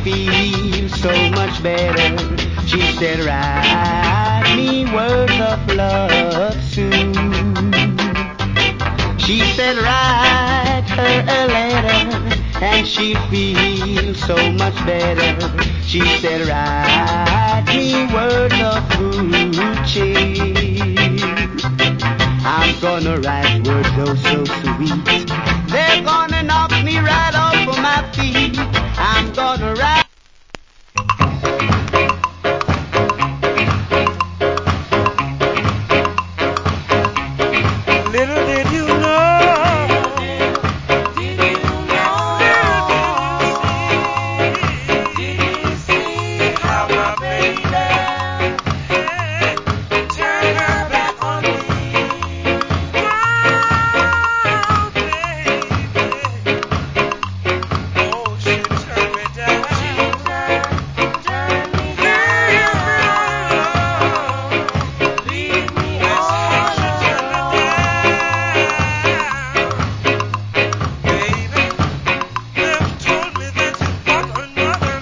feel so much better. She said, write me words of love soon. She said, write her a letter and she'll feel so much better. She said, write me words of good cheer. I'm gonna write words oh so sweet. They're gonna knock me right off of my feet.